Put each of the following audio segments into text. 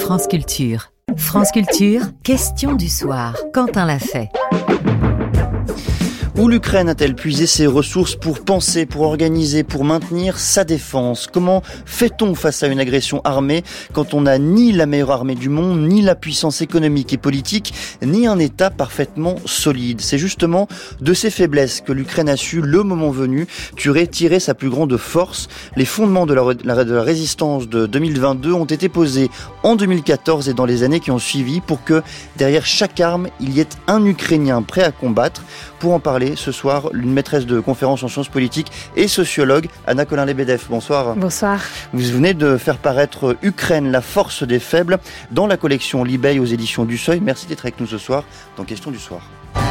France Culture. France Culture, question du soir. Quentin l'a fait. Où l'Ukraine a-t-elle puisé ses ressources pour penser, pour organiser, pour maintenir sa défense ? Comment fait-on face à une agression armée quand on n'a ni la meilleure armée du monde, ni la puissance économique et politique, ni un État parfaitement solide ? C'est justement de ces faiblesses que l'Ukraine a su, le moment venu, tirer sa plus grande force. Les fondements de la résistance de 2022 ont été posés en 2014 et dans les années qui ont suivi pour que derrière chaque arme, il y ait un Ukrainien prêt à combattre. Pour en parler ce soir, une maîtresse de conférences en sciences politiques et sociologue, Anna Colin-Lebedev. Bonsoir. Bonsoir. Vous venez de faire paraître Ukraine, la force des faibles, dans la collection Libeil aux éditions du Seuil. Merci d'être avec nous ce soir dans Question du soir.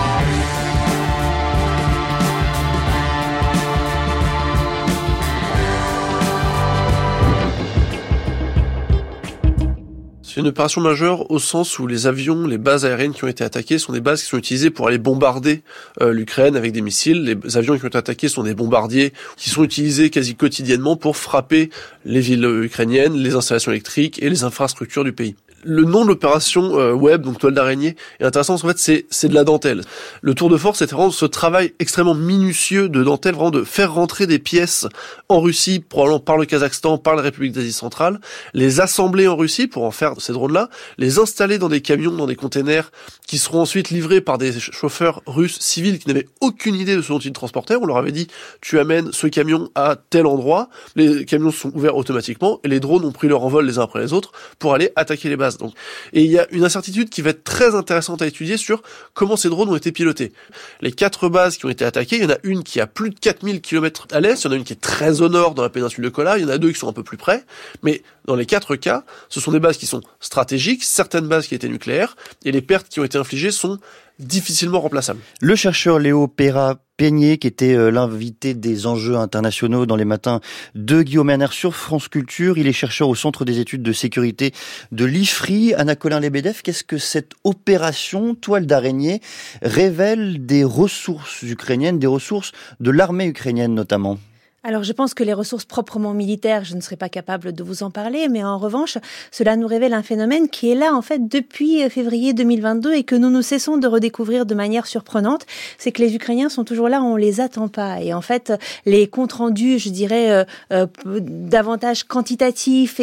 C'est une opération majeure au sens où les avions, les bases aériennes qui ont été attaquées sont des bases qui sont utilisées pour aller bombarder l'Ukraine avec des missiles. Les avions qui ont été attaqués sont des bombardiers qui sont utilisés quasi quotidiennement pour frapper les villes ukrainiennes, les installations électriques et les infrastructures du pays. Le nom de l'opération web, donc toile d'araignée, est intéressant parce qu'en fait c'est de la dentelle. Le tour de force, c'était vraiment ce travail extrêmement minutieux de dentelle, vraiment de faire rentrer des pièces en Russie, probablement par le Kazakhstan, par la République d'Asie centrale, les assembler en Russie pour en faire ces drones-là, les installer dans des camions, dans des containers qui seront ensuite livrés par des chauffeurs russes civils qui n'avaient aucune idée de ce dont ils transportaient. On leur avait dit, tu amènes ce camion à tel endroit, les camions sont ouverts automatiquement et les drones ont pris leur envol les uns après les autres pour aller attaquer les bases. Donc, et il y a une incertitude qui va être très intéressante à étudier sur comment ces drones ont été pilotés. Les 4 bases qui ont été attaquées, il y en a une qui est à plus de 4000 km à l'est, il y en a une qui est très au nord dans la péninsule de Kola, il y en a 2 qui sont un peu plus près, mais dans les 4 cas, ce sont des bases qui sont stratégiques, certaines bases qui étaient nucléaires, et les pertes qui ont été infligées sont difficilement remplaçables. Le chercheur Léo Perra-Peigné, qui était l'invité des enjeux internationaux dans les matins de Guillaume Erner sur France Culture, il est chercheur au Centre des études de sécurité de l'IFRI. Anna Colin-Lebedev, qu'est-ce que cette opération toile d'araignée révèle des ressources ukrainiennes, des ressources de l'armée ukrainienne notamment ? Alors, je pense que les ressources proprement militaires, je ne serais pas capable de vous en parler, mais en revanche, cela nous révèle un phénomène qui est là, en fait, depuis février 2022 et que nous cessons de redécouvrir de manière surprenante. C'est que les Ukrainiens sont toujours là, on les attend pas. Et en fait, les comptes rendus, je dirais, davantage quantitatifs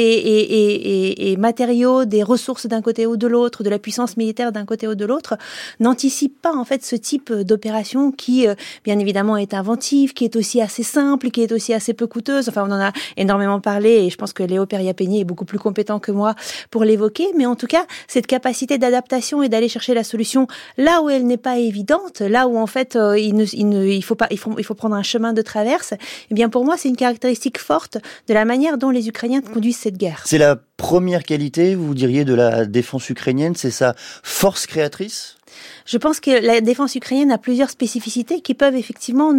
et matériaux, des ressources d'un côté ou de l'autre, de la puissance militaire d'un côté ou de l'autre, n'anticipent pas, en fait, ce type d'opération qui, bien évidemment, est inventive, qui est aussi assez simple, qui est aussi assez peu coûteuse. Enfin, on en a énormément parlé et je pense que Léo Perra-Peigné est beaucoup plus compétent que moi pour l'évoquer. Mais en tout cas, cette capacité d'adaptation et d'aller chercher la solution là où elle n'est pas évidente, là où en fait il faut prendre un chemin de traverse. Eh bien, pour moi, c'est une caractéristique forte de la manière dont les Ukrainiens conduisent cette guerre. C'est la première qualité, vous diriez, de la défense ukrainienne, c'est sa force créatrice ? Je pense que la défense ukrainienne a plusieurs spécificités qui peuvent effectivement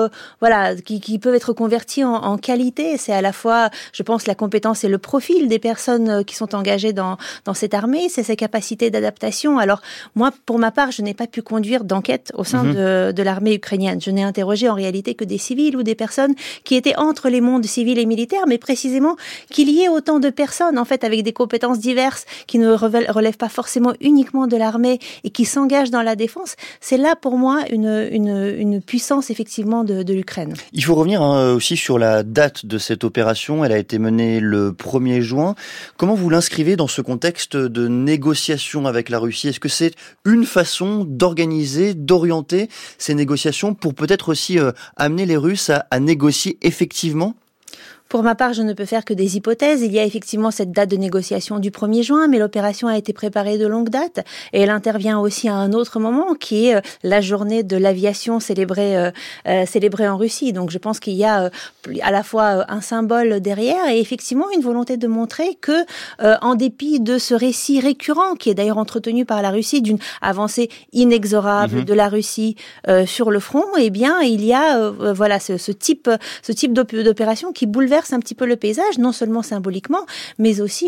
qui peuvent être converties en qualité. C'est à la fois, je pense, la compétence et le profil des personnes qui sont engagées dans cette armée. C'est sa capacité d'adaptation. Alors, moi, pour ma part, je n'ai pas pu conduire d'enquête au sein de l'armée ukrainienne. Je n'ai interrogé en réalité que des civils ou des personnes qui étaient entre les mondes civils et militaires, mais précisément qu'il y ait autant de personnes, en fait, avec des compétences diverses qui ne relèvent pas forcément uniquement de l'armée et qui s'engagent dans la défense, c'est là pour moi une puissance effectivement de l'Ukraine. Il faut revenir aussi sur la date de cette opération. Elle a été menée le 1er juin. Comment vous l'inscrivez dans ce contexte de négociation avec la Russie ? Est-ce que c'est une façon d'organiser, d'orienter ces négociations pour peut-être aussi amener les Russes à négocier effectivement ? Pour ma part, je ne peux faire que des hypothèses. Il y a effectivement cette date de négociation du 1er juin, mais l'opération a été préparée de longue date et elle intervient aussi à un autre moment qui est la journée de l'aviation célébrée en Russie. Donc je pense qu'il y a à la fois un symbole derrière et effectivement une volonté de montrer que en dépit de ce récit récurrent qui est d'ailleurs entretenu par la Russie d'une avancée inexorable de la Russie sur le front, eh bien il y a ce type d'opération qui bouleverse bouleverse un petit peu le paysage, non seulement symboliquement, mais aussi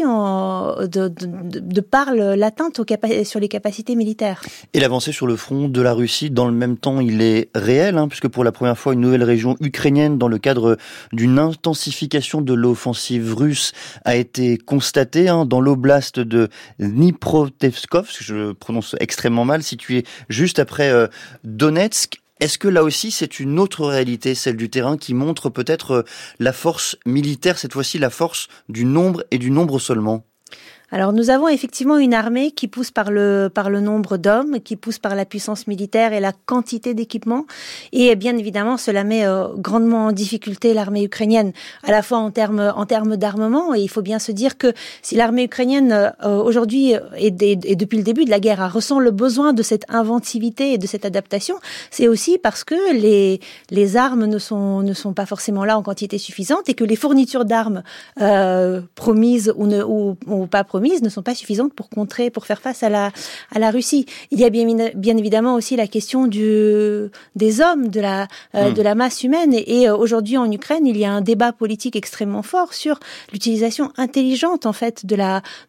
de par l'atteinte sur les capacités militaires. Et l'avancée sur le front de la Russie, dans le même temps, il est réel, puisque pour la première fois, une nouvelle région ukrainienne, dans le cadre d'une intensification de l'offensive russe, a été constatée dans l'oblast de Dnipropetrovsk, je prononce extrêmement mal, située juste après Donetsk. Est-ce que là aussi c'est une autre réalité, celle du terrain, qui montre peut-être la force militaire, cette fois-ci la force du nombre et du nombre seulement ? Alors nous avons effectivement une armée qui pousse par le nombre d'hommes, qui pousse par la puissance militaire et la quantité d'équipements. Et bien évidemment, cela met grandement en difficulté l'armée ukrainienne, à la fois en termes d'armement. Et il faut bien se dire que si l'armée ukrainienne aujourd'hui et depuis le début de la guerre ressent le besoin de cette inventivité et de cette adaptation, c'est aussi parce que les armes ne sont pas forcément là en quantité suffisante et que les fournitures d'armes promises ou pas promises ne sont pas suffisantes pour faire face à la Russie. Il y a bien évidemment aussi la question des hommes, de la masse humaine. Et aujourd'hui en Ukraine, il y a un débat politique extrêmement fort sur l'utilisation intelligente en fait de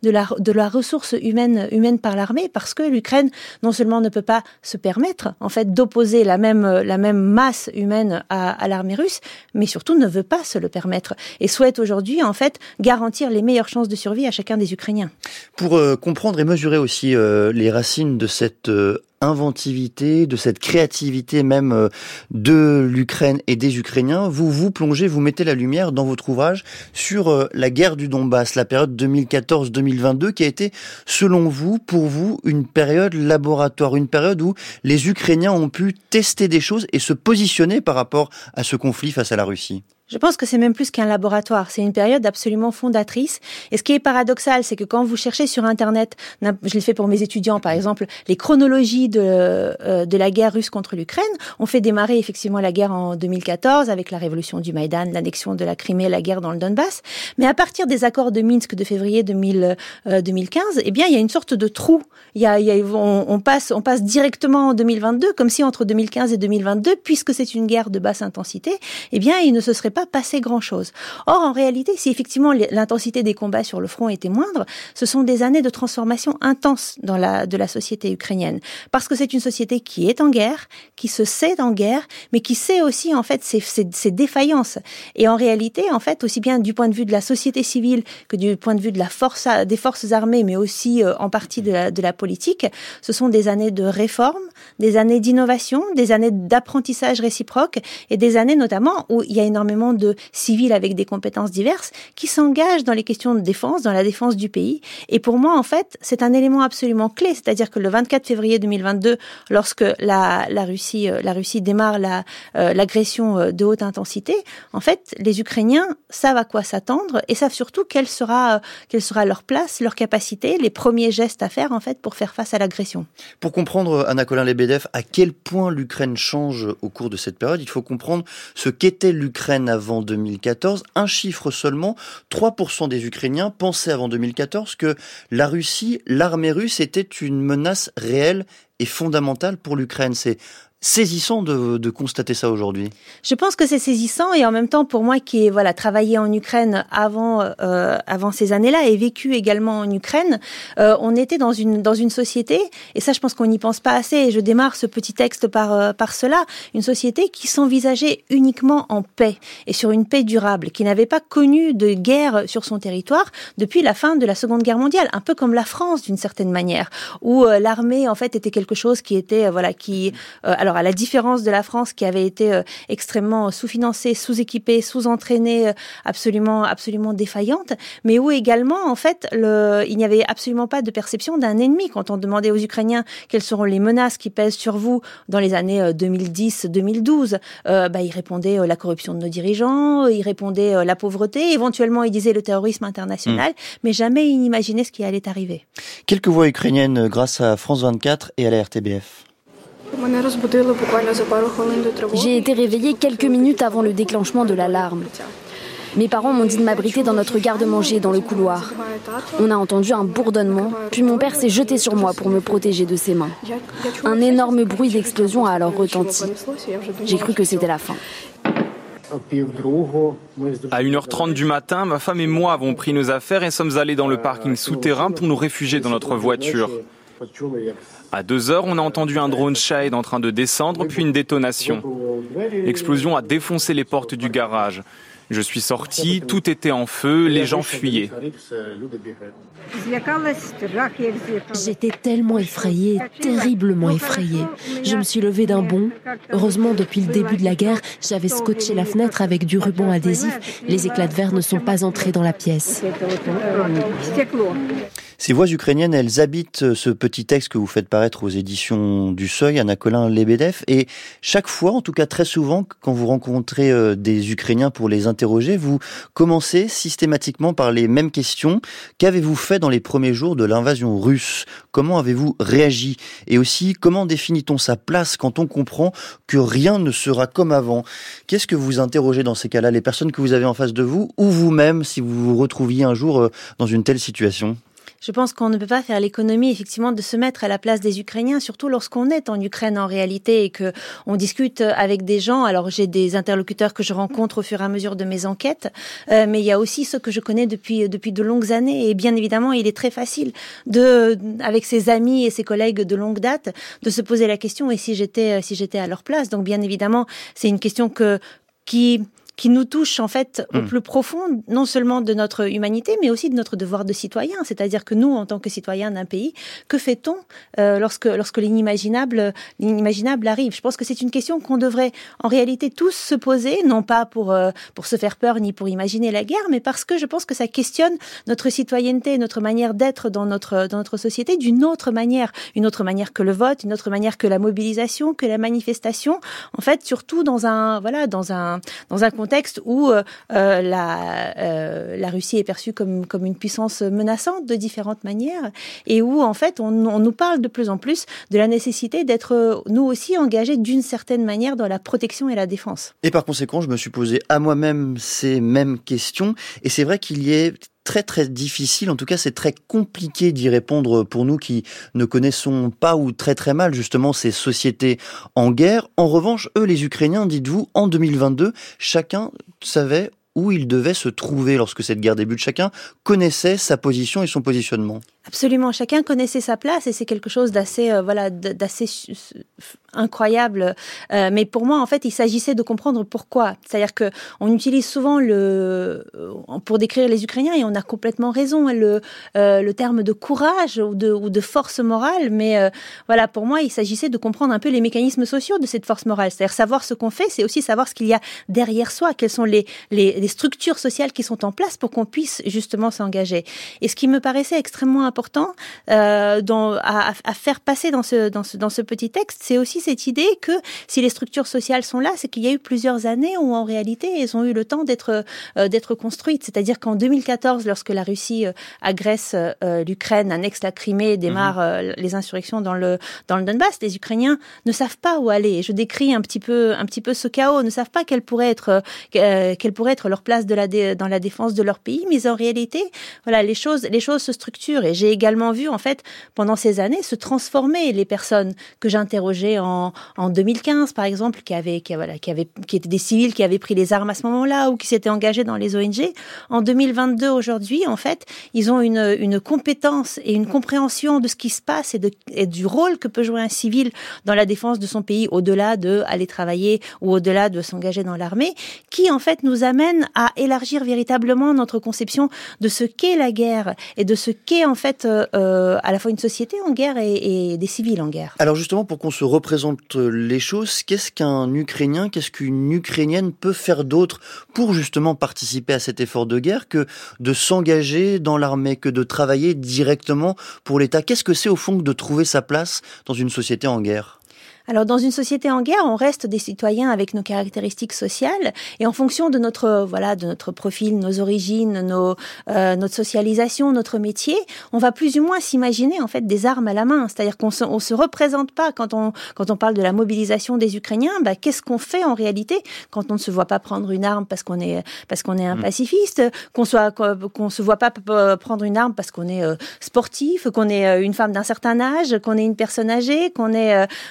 la ressource humaine par l'armée, parce que l'Ukraine non seulement ne peut pas se permettre en fait d'opposer la même masse humaine à l'armée russe, mais surtout ne veut pas se le permettre et souhaite aujourd'hui en fait garantir les meilleures chances de survie à chacun des Ukrainiens. Pour comprendre et mesurer aussi les racines de cette inventivité, de cette créativité même de l'Ukraine et des Ukrainiens, vous plongez, vous mettez la lumière dans votre ouvrage sur la guerre du Donbass, la période 2014-2022 qui a été, selon vous, pour vous, une période laboratoire, une période où les Ukrainiens ont pu tester des choses et se positionner par rapport à ce conflit face à la Russie. Je pense que c'est même plus qu'un laboratoire. C'est une période absolument fondatrice. Et ce qui est paradoxal, c'est que quand vous cherchez sur Internet, je l'ai fait pour mes étudiants, par exemple, les chronologies de la guerre russe contre l'Ukraine, on fait démarrer effectivement la guerre en 2014 avec la révolution du Maïdan, l'annexion de la Crimée, la guerre dans le Donbass. Mais à partir des accords de Minsk de février 2015, eh bien, il y a une sorte de trou. On passe directement en 2022, comme si entre 2015 et 2022, puisque c'est une guerre de basse intensité, eh bien, il ne se serait pas passé grand-chose. Or, en réalité, si effectivement l'intensité des combats sur le front était moindre, ce sont des années de transformation intense de la société ukrainienne. Parce que c'est une société qui est en guerre, qui se sait en guerre, mais qui sait aussi, en fait, ses défaillances. Et en réalité, en fait, aussi bien du point de vue de la société civile que du point de vue de des forces armées, mais aussi en partie de la politique, ce sont des années de réforme, des années d'innovation, des années d'apprentissage réciproque et des années notamment où il y a énormément de civils avec des compétences diverses qui s'engagent dans les questions de défense, dans la défense du pays. Et pour moi, en fait, c'est un élément absolument clé. C'est-à-dire que le 24 février 2022, lorsque la Russie démarre l'agression de haute intensité, en fait, les Ukrainiens savent à quoi s'attendre et savent surtout quelle sera leur place, leur capacité, les premiers gestes à faire, en fait, pour faire face à l'agression. Pour comprendre, Anna Colin-Lebedev, à quel point l'Ukraine change au cours de cette période, il faut comprendre ce qu'était l'Ukraine avant 2014. Un chiffre seulement, 3% des Ukrainiens pensaient avant 2014 que la Russie, l'armée russe était une menace réelle et fondamentale pour l'Ukraine. C'est saisissant de constater ça aujourd'hui. Je pense que c'est saisissant et en même temps pour moi qui ai travaillé en Ukraine avant ces années-là et vécu également en Ukraine, on était dans une société et ça je pense qu'on n'y pense pas assez et je démarre ce petit texte par cela, une société qui s'envisageait uniquement en paix et sur une paix durable, qui n'avait pas connu de guerre sur son territoire depuis la fin de la Seconde Guerre mondiale, un peu comme la France d'une certaine manière, où l'armée en fait était quelque chose qui était alors à la différence de la France qui avait été extrêmement sous-financée, sous-équipée, sous-entraînée, absolument défaillante, mais où également en fait il n'y avait absolument pas de perception d'un ennemi. Quand on demandait aux Ukrainiens quelles seront les menaces qui pèsent sur vous dans les années 2010-2012, ils répondaient la corruption de nos dirigeants, ils répondaient la pauvreté, éventuellement ils disaient le terrorisme international, mais jamais ils n'imaginaient ce qui allait arriver. Quelques voix ukrainiennes grâce à France 24 et à la RTBF. J'ai été réveillée quelques minutes avant le déclenchement de l'alarme. Mes parents m'ont dit de m'abriter dans notre garde-manger dans le couloir. On a entendu un bourdonnement, puis mon père s'est jeté sur moi pour me protéger de ses mains. Un énorme bruit d'explosion a alors retenti. J'ai cru que c'était la fin. À 1h30 du matin, ma femme et moi avons pris nos affaires et sommes allés dans le parking souterrain pour nous réfugier dans notre voiture. À 2h, on a entendu un drone Shahed en train de descendre, puis une détonation. L'explosion a défoncé les portes du garage. Je suis sorti, tout était en feu, les gens fuyaient. J'étais tellement effrayée, terriblement effrayée. Je me suis levée d'un bond. Heureusement, depuis le début de la guerre, j'avais scotché la fenêtre avec du ruban adhésif. Les éclats de verre ne sont pas entrés dans la pièce. Ces voix ukrainiennes, elles habitent ce petit texte que vous faites paraître aux éditions du Seuil, Anna Colin-Lebedev. Et chaque fois, en tout cas très souvent, quand vous rencontrez des Ukrainiens pour les interroger, vous commencez systématiquement par les mêmes questions. Qu'avez-vous fait dans les premiers jours de l'invasion russe ? Comment avez-vous réagi ? Et aussi, comment définit-on sa place quand on comprend que rien ne sera comme avant ? Qu'est-ce que vous interrogez dans ces cas-là, les personnes que vous avez en face de vous, ou vous-même, si vous vous retrouviez un jour dans une telle situation ? Je pense qu'on ne peut pas faire l'économie, effectivement, de se mettre à la place des Ukrainiens, surtout lorsqu'on est en Ukraine en réalité et que on discute avec des gens. Alors, j'ai des interlocuteurs que je rencontre au fur et à mesure de mes enquêtes, mais il y a aussi ceux que je connais depuis de longues années. Et bien évidemment, il est très facile avec ses amis et ses collègues de longue date, de se poser la question, et si j'étais à leur place. Donc, bien évidemment, c'est une question qui nous touche en fait au plus profond, non seulement de notre humanité, mais aussi de notre devoir de citoyen. C'est-à-dire que nous, en tant que citoyens d'un pays, que fait-on lorsque l'inimaginable arrive ? Je pense que c'est une question qu'on devrait en réalité tous se poser, non pas pour se faire peur ni pour imaginer la guerre, mais parce que je pense que ça questionne notre citoyenneté, notre manière d'être dans notre société d'une autre manière, une autre manière que le vote, une autre manière que la mobilisation, que la manifestation. En fait, surtout dans un contexte où la Russie est perçue comme une puissance menaçante de différentes manières et où en fait on nous parle de plus en plus de la nécessité d'être nous aussi engagés d'une certaine manière dans la protection et la défense. Et par conséquent, je me suis posé à moi-même ces mêmes questions et c'est vrai qu'il y est très très difficile, en tout cas c'est très compliqué d'y répondre pour nous qui ne connaissons pas ou très très mal justement ces sociétés en guerre. En revanche, eux les Ukrainiens, dites-vous, en 2022, chacun savait où il devait se trouver lorsque cette guerre débute. Chacun connaissait sa position et son positionnement. Absolument, chacun connaissait sa place et c'est quelque chose d'assez incroyable. Mais pour moi, en fait, il s'agissait de comprendre pourquoi. C'est-à-dire que on utilise souvent pour décrire les Ukrainiens et on a complètement raison le terme de courage ou de force morale. Mais voilà, pour moi, il s'agissait de comprendre un peu les mécanismes sociaux de cette force morale. C'est-à-dire savoir ce qu'on fait, c'est aussi savoir ce qu'il y a derrière soi, quelles sont les structures sociales qui sont en place pour qu'on puisse justement s'engager. Et ce qui me paraissait extrêmement important à faire passer dans ce petit texte, c'est aussi cette idée que si les structures sociales sont là, c'est qu'il y a eu plusieurs années où en réalité elles ont eu le temps d'être construites. C'est-à-dire qu'en 2014, lorsque la Russie agresse l'Ukraine, annexe la Crimée, démarre les insurrections dans le Donbass, les Ukrainiens ne savent pas où aller. Et je décris un petit peu ce chaos, ne savent pas quelle pourrait être leur place dans la défense de leur pays, mais en réalité, voilà, les choses se structurent. Et j'ai également vu, en fait, pendant ces années, se transformer les personnes que j'interrogeais en 2015, par exemple, qui étaient des civils qui avaient pris les armes à ce moment-là ou qui s'étaient engagés dans les ONG. En 2022, aujourd'hui, en fait, ils ont une compétence et une compréhension de ce qui se passe et du rôle que peut jouer un civil dans la défense de son pays, au-delà de aller travailler ou au-delà de s'engager dans l'armée, qui, en fait, nous amène à élargir véritablement notre conception de ce qu'est la guerre et de ce qu'est, en fait, à la fois une société en guerre et des civils en guerre. Alors justement, pour qu'on se représente les choses, qu'est-ce qu'un Ukrainien, qu'est-ce qu'une Ukrainienne peut faire d'autre pour justement participer à cet effort de guerre que de s'engager dans l'armée, que de travailler directement pour l'État ? Qu'est-ce que c'est au fond que de trouver sa place dans une société en guerre ? Alors, dans une société en guerre, on reste des citoyens avec nos caractéristiques sociales et en fonction de notre profil, nos origines, notre socialisation, notre métier, on va plus ou moins s'imaginer, en fait, des armes à la main. C'est-à-dire qu'on se représente pas quand on parle de la mobilisation des Ukrainiens, qu'est-ce qu'on fait en réalité quand on ne se voit pas prendre une arme parce qu'on est un pacifiste, qu'on se voit pas prendre une arme parce qu'on est sportif, qu'on est une femme d'un certain âge, qu'on est une personne âgée, qu'on est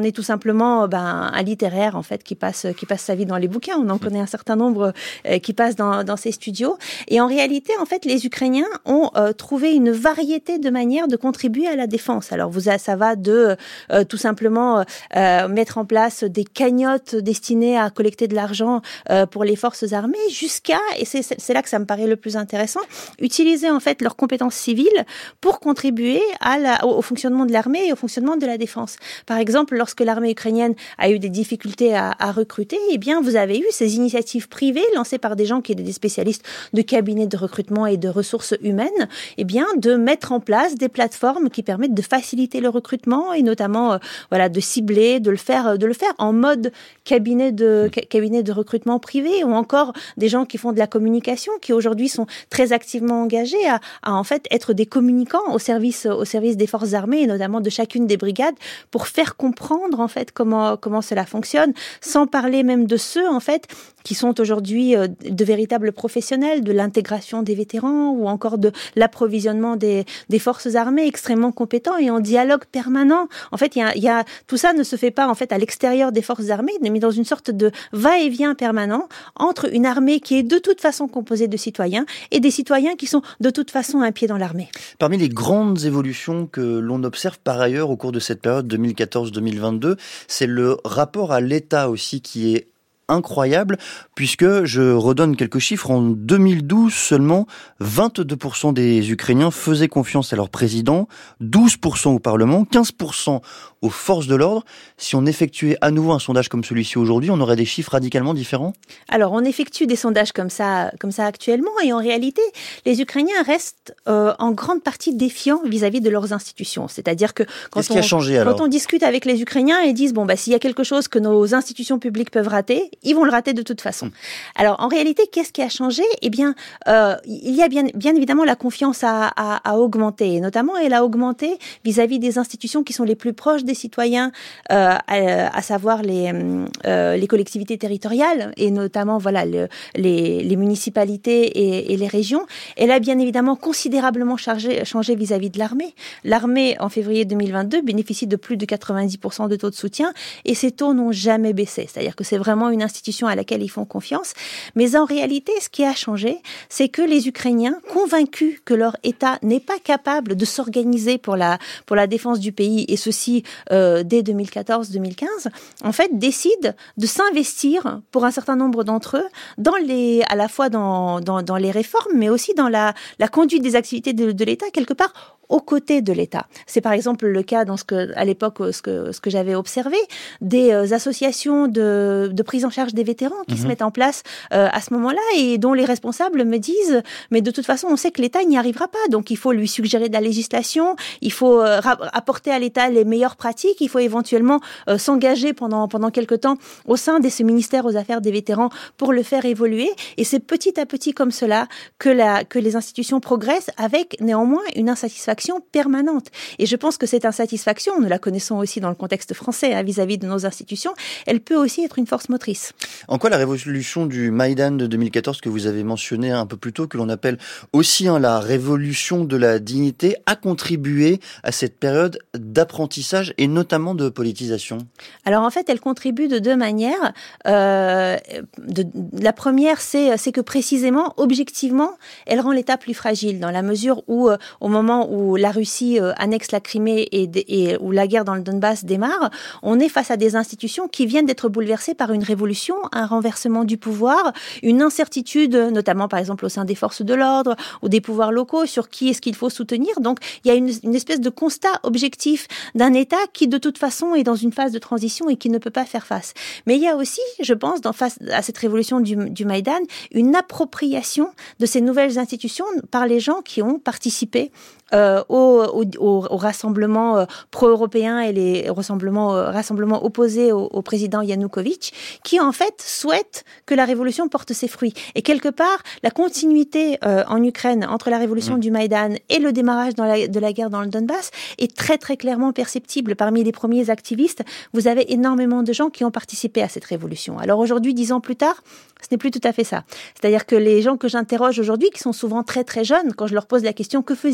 on est tout simplement un littéraire en fait qui passe sa vie dans les bouquins. On en connaît un certain nombre qui passent dans ces studios. Et en réalité, en fait, les Ukrainiens ont trouvé une variété de manières de contribuer à la défense. Alors ça va de tout simplement mettre en place des cagnottes destinées à collecter de l'argent pour les forces armées, jusqu'à, et c'est là que ça me paraît le plus intéressant, utiliser en fait leurs compétences civiles pour contribuer au fonctionnement de l'armée et au fonctionnement de la défense. Par exemple, lorsque l'armée ukrainienne a eu des difficultés à recruter, eh bien, vous avez eu ces initiatives privées lancées par des gens qui étaient des spécialistes de cabinets de recrutement et de ressources humaines, eh bien, de mettre en place des plateformes qui permettent de faciliter le recrutement et notamment, de cibler, de le faire en mode cabinet de recrutement privé, ou encore des gens qui font de la communication, qui aujourd'hui sont très activement engagés à en fait être des communicants au service des forces armées et notamment de chacune des brigades pour faire comprendre en fait comment cela fonctionne, sans parler même de ceux en fait qui sont aujourd'hui de véritables professionnels de l'intégration des vétérans ou encore de l'approvisionnement des forces armées extrêmement compétents et en dialogue permanent. En fait, il y a tout ça ne se fait pas en fait à l'extérieur des forces armées, mais dans une sorte de va-et-vient permanent entre une armée qui est de toute façon composée de citoyens et des citoyens qui sont de toute façon un pied dans l'armée. Parmi les grandes évolutions que l'on observe par ailleurs au cours de cette période 2014-2022, c'est le rapport à l'État aussi qui est incroyable, puisque je redonne quelques chiffres. En 2012, seulement 22% des Ukrainiens faisaient confiance à leur président, 12% au Parlement, 15% aux forces de l'ordre. Si on effectuait à nouveau un sondage comme celui-ci aujourd'hui, on aurait des chiffres radicalement différents? Alors, on effectue des sondages comme ça actuellement, et en réalité, les Ukrainiens restent en grande partie défiants vis-à-vis de leurs institutions. C'est-à-dire que quand on discute avec les Ukrainiens, ils disent s'il y a quelque chose que nos institutions publiques peuvent rater, ils vont le rater de toute façon. Alors, en réalité, qu'est-ce qui a changé? Eh bien, il y a bien évidemment la confiance à augmenter, et notamment elle a augmenté vis-à-vis des institutions qui sont les plus proches des citoyens, à savoir les collectivités territoriales et notamment les municipalités et les régions. Elle a bien évidemment considérablement changé vis-à-vis de l'armée. L'armée, en février 2022, bénéficie de plus de 90% de taux de soutien et ces taux n'ont jamais baissé. C'est-à-dire que c'est vraiment une institution à laquelle ils font confiance. Mais en réalité, ce qui a changé, c'est que les Ukrainiens, convaincus que leur État n'est pas capable de s'organiser pour la défense du pays, et ceci dès 2014-2015, en fait, décident de s'investir pour un certain nombre d'entre eux à la fois dans les réformes, mais aussi dans la conduite des activités de l'État, quelque part aux côtés de l'État. C'est par exemple le cas à l'époque, ce que j'avais observé, des associations de prise en charge des vétérans qui se mettent en place à ce moment-là et dont les responsables me disent mais de toute façon on sait que l'État n'y arrivera pas, donc il faut lui suggérer de la législation, il faut apporter à l'État les meilleures pratiques, il faut éventuellement s'engager pendant quelque temps au sein de ce ministère aux affaires des vétérans pour le faire évoluer, et c'est petit à petit comme cela que les institutions progressent avec néanmoins une insatisfaction permanente. Et je pense que cette insatisfaction, nous la connaissons aussi dans le contexte français vis-à-vis de nos institutions, elle peut aussi être une force motrice. En quoi la révolution du Maïdan de 2014 que vous avez mentionné un peu plus tôt, que l'on appelle aussi la révolution de la dignité, a contribué à cette période d'apprentissage et notamment de politisation? Alors en fait, elle contribue de deux manières. La première, c'est que précisément, objectivement, elle rend l'État plus fragile dans la mesure où, au moment où la Russie annexe la Crimée et où la guerre dans le Donbass démarre, on est face à des institutions qui viennent d'être bouleversées par une révolution, un renversement du pouvoir, une incertitude, notamment par exemple au sein des forces de l'ordre ou des pouvoirs locaux sur qui est-ce qu'il faut soutenir. Donc il y a une espèce de constat objectif d'un État qui de toute façon est dans une phase de transition et qui ne peut pas faire face. Mais il y a aussi, je pense, face à cette révolution du Maïdan, une appropriation de ces nouvelles institutions par les gens qui ont participé au rassemblement pro-européen et les rassemblements opposés au président Yanukovych, qui en fait souhaitent que la révolution porte ses fruits. Et quelque part, la continuité en Ukraine entre la révolution du Maïdan et le démarrage de la guerre dans le Donbass est très très clairement perceptible. Parmi les premiers activistes, vous avez énormément de gens qui ont participé à cette révolution. Alors aujourd'hui, 10 ans plus tard, ce n'est plus tout à fait ça. C'est-à-dire que les gens que j'interroge aujourd'hui, qui sont souvent très très jeunes, quand je leur pose la question « Que faisiez-vous en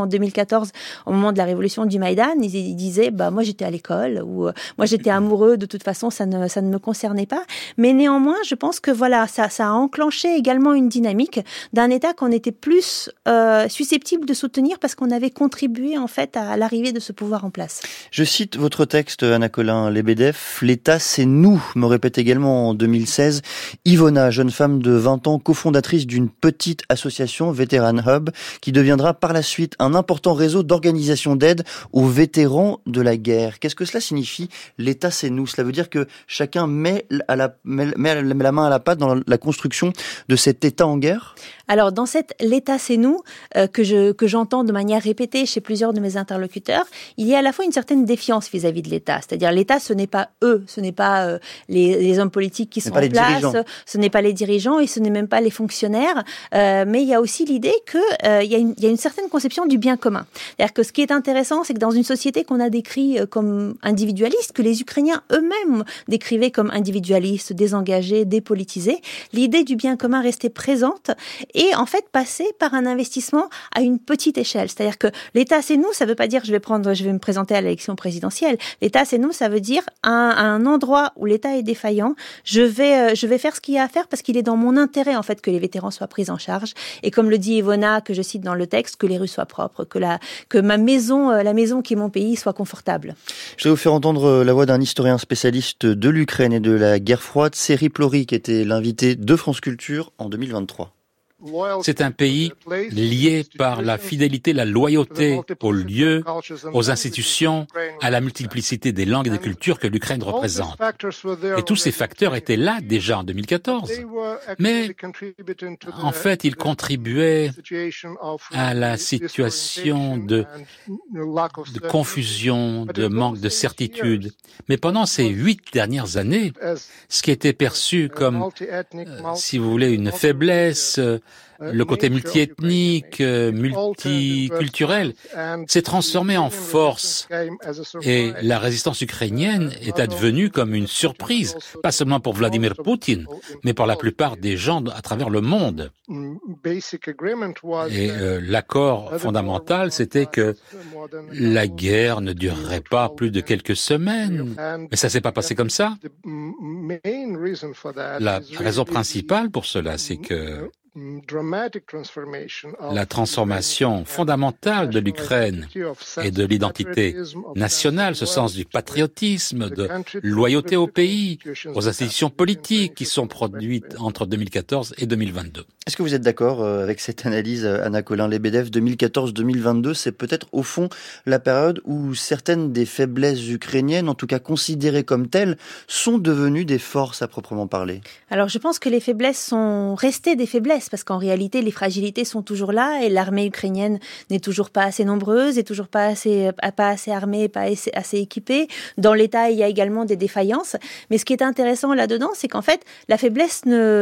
en 2014, au moment de la révolution du Maïdan, ils disaient, moi j'étais à l'école, ou moi j'étais amoureux, de toute façon ça ne me concernait pas. Mais néanmoins, je pense que ça a enclenché également une dynamique d'un État qu'on était plus susceptible de soutenir parce qu'on avait contribué en fait à l'arrivée de ce pouvoir en place. Je cite votre texte, Anna Colin-Lebedev, « L'État, c'est nous », me répète également en 2016 Ivona, jeune femme de 20 ans, cofondatrice d'une petite association, Veteran Hub, qui deviendra par la suite un important réseau d'organisation d'aide aux vétérans de la guerre. Qu'est-ce que cela signifie, l'État, c'est nous? Cela veut dire que chacun met la main à la pâte dans la construction de cet État en guerre? Alors, dans cette « l'État, c'est nous » que j'entends de manière répétée chez plusieurs de mes interlocuteurs, il y a à la fois une certaine défiance vis-à-vis de l'État. C'est-à-dire, l'État, ce n'est pas eux, ce n'est pas les hommes politiques qui sont en place, ce n'est pas les dirigeants et ce n'est même pas les fonctionnaires. Mais il y a aussi l'idée qu'il y a une certaine conception du bien commun. C'est-à-dire que ce qui est intéressant, c'est que dans une société qu'on a décrit comme individualiste, que les Ukrainiens eux-mêmes décrivaient comme individualistes, désengagés, dépolitisés, l'idée du bien commun restait présente et en fait passer par un investissement à une petite échelle. C'est-à-dire que l'État c'est nous, ça veut pas dire je vais me présenter à l'élection présidentielle. L'État c'est nous, ça veut dire à un endroit où l'État est défaillant, je vais faire ce qu'il y a à faire parce qu'il est dans mon intérêt en fait que les vétérans soient pris en charge et comme le dit Ivona que je cite dans le texte, que les rues soient propres, que ma maison, la maison qui est mon pays soit confortable. Je vais vous faire entendre la voix d'un historien spécialiste de l'Ukraine et de la guerre froide, Serhiy Plory, qui était l'invité de France Culture en 2023. C'est un pays lié par la fidélité, la loyauté aux lieux, aux institutions, à la multiplicité des langues et des cultures que l'Ukraine représente. Et tous ces facteurs étaient là déjà en 2014. Mais en fait, ils contribuaient à la situation de confusion, de manque de certitude. Mais pendant ces 8 dernières années, ce qui était perçu comme, si vous voulez, une faiblesse, le côté multiethnique, multiculturel, s'est transformé en force. Et la résistance ukrainienne est advenue comme une surprise, pas seulement pour Vladimir Poutine, mais pour la plupart des gens à travers le monde. Et l'accord fondamental, c'était que la guerre ne durerait pas plus de quelques semaines. Mais ça s'est pas passé comme ça. La raison principale pour cela, c'est que la transformation fondamentale de l'Ukraine et de l'identité nationale, ce sens du patriotisme, de loyauté au pays, aux institutions politiques qui sont produites entre 2014 et 2022. Est-ce que vous êtes d'accord avec cette analyse, Anna Colin-Lebedev, 2014-2022, c'est peut-être au fond la période où certaines des faiblesses ukrainiennes, en tout cas considérées comme telles, sont devenues des forces à proprement parler? Alors je pense que les faiblesses sont restées des faiblesses parce qu'en réalité les fragilités sont toujours là et l'armée ukrainienne n'est toujours pas assez nombreuse, n'est toujours pas assez armée, pas assez équipée. Dans l'État, il y a également des défaillances. Mais ce qui est intéressant là-dedans, c'est qu'en fait la faiblesse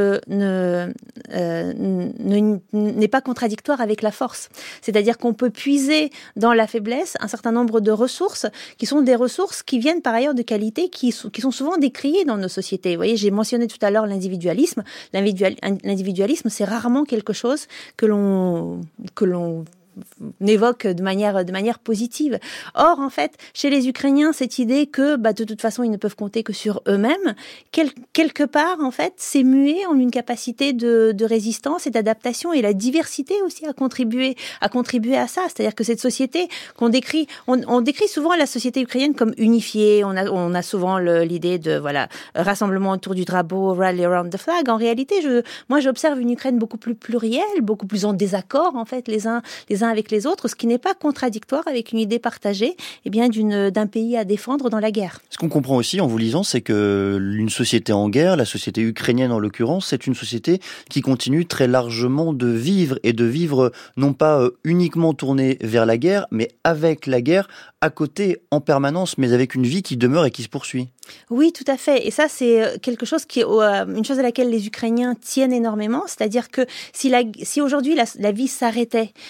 n'est pas contradictoire avec la force. C'est-à-dire qu'on peut puiser dans la faiblesse un certain nombre de ressources qui sont des ressources qui viennent par ailleurs de qualités qui sont souvent décriées dans nos sociétés. Vous voyez, j'ai mentionné tout à l'heure l'individualisme. L'individualisme, c'est rarement quelque chose que l'on évoque de manière positive. Or, en fait, chez les Ukrainiens, cette idée que, de toute façon, ils ne peuvent compter que sur eux-mêmes, quelque part, en fait, c'est mué en une capacité de résistance et d'adaptation, et la diversité aussi a contribué à ça. C'est-à-dire que cette société qu'on décrit, on décrit souvent la société ukrainienne comme unifiée. On a souvent l'idée de, rassemblement autour du drapeau, rally around the flag. En réalité, moi, j'observe une Ukraine beaucoup plus plurielle, beaucoup plus en désaccord, en fait, les uns avec les autres, ce qui n'est pas contradictoire avec une idée partagée d'un pays à défendre dans la guerre. Ce qu'on comprend aussi en vous lisant, c'est que une société en guerre, la société ukrainienne en l'occurrence, c'est une société qui continue très largement de vivre non pas uniquement tournée vers la guerre, mais avec la guerre à côté en permanence, mais avec une vie qui demeure et qui se poursuit. Oui, tout à fait. Et ça, c'est quelque chose une chose à laquelle les Ukrainiens tiennent énormément. C'est-à-dire que si aujourd'hui la vie s'arrêtait et que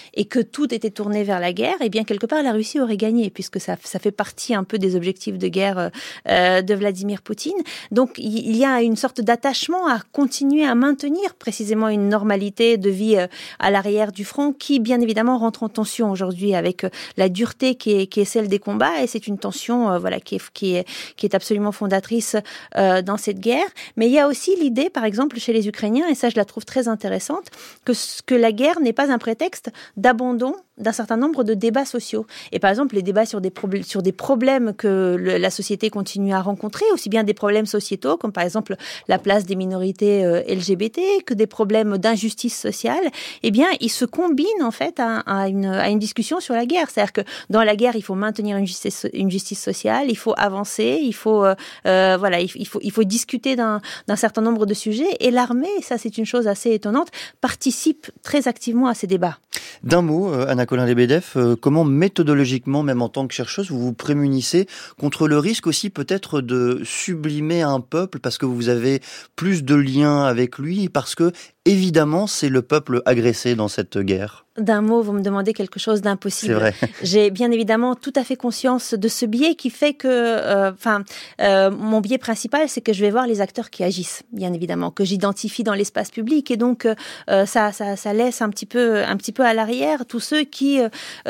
tout était tourné vers la guerre, et bien quelque part la Russie aurait gagné, puisque ça fait partie un peu des objectifs de guerre de Vladimir Poutine. Donc il y a une sorte d'attachement à continuer à maintenir précisément une normalité de vie à l'arrière du front, qui bien évidemment rentre en tension aujourd'hui avec la dureté qui est celle des combats, et c'est une tension qui est absolument fondatrice dans cette guerre. Mais il y a aussi l'idée, par exemple, chez les Ukrainiens, et ça je la trouve très intéressante, que la guerre n'est pas un prétexte d'abandon d'un certain nombre de débats sociaux. Et par exemple, les débats sur des problèmes que la société continue à rencontrer, aussi bien des problèmes sociétaux, comme par exemple la place des minorités LGBT, que des problèmes d'injustice sociale, eh bien, ils se combinent en fait à une discussion sur la guerre. C'est-à-dire que dans la guerre, il faut maintenir une justice sociale, il faut avancer, il faut discuter d'un certain nombre de sujets. Et l'armée, ça c'est une chose assez étonnante, participe très activement à ces débats. D'un mot, Anna Colin-Lebedev, comment méthodologiquement, même en tant que chercheuse, vous vous prémunissez contre le risque aussi peut-être de sublimer un peuple parce que vous avez plus de liens avec lui, parce que évidemment c'est le peuple agressé dans cette guerre? D'un mot, vous me demandez quelque chose d'impossible. C'est vrai. J'ai bien évidemment tout à fait conscience de ce biais qui fait que, mon biais principal, c'est que je vais voir les acteurs qui agissent, bien évidemment, que j'identifie dans l'espace public, et donc ça laisse un petit peu à l'arrière tous ceux qui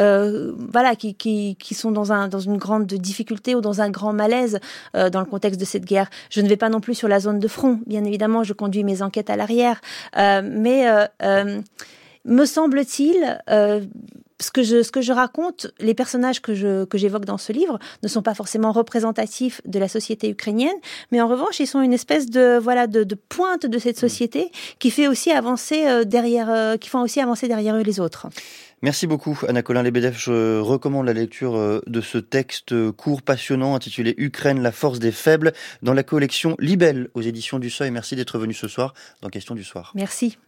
sont dans une grande difficulté ou dans un grand malaise dans le contexte de cette guerre. Je ne vais pas non plus sur la zone de front, bien évidemment, je conduis mes enquêtes à l'arrière, me semble-t-il, ce que je raconte, les personnages que j'évoque dans ce livre ne sont pas forcément représentatifs de la société ukrainienne, mais en revanche, ils sont une espèce de pointe de cette société qui fait aussi avancer derrière eux les autres. Merci beaucoup, Anna Colin-Lebedev. Je recommande la lecture de ce texte court passionnant intitulé « Ukraine, la force des faibles » dans la collection Libelle aux éditions du Seuil. Merci d'être venu ce soir dans Question du Soir. Merci.